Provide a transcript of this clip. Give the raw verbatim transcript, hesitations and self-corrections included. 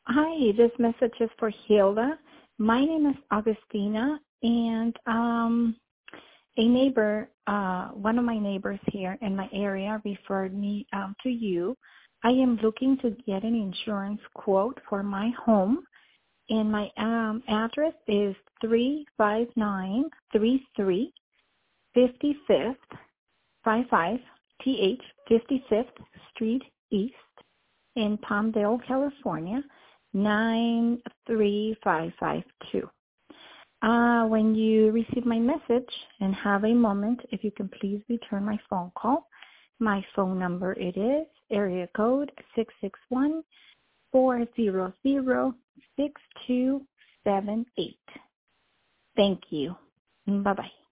Hi, this message is for Hilda. My name is Augustina, and um, a neighbor, uh, one of my neighbors here in my area referred me um, to you. I am looking to get an insurance quote for my home, and my um, address is three five nine three three fifty-fifth, five five T H fifty-fifth Street East in Palmdale, California, nine three five five two. Uh, when you receive my message and have a moment, if you can please return my phone call. My phone number, it is area code six six one, four zero zero, six two seven eight. Thank you. Bye-bye.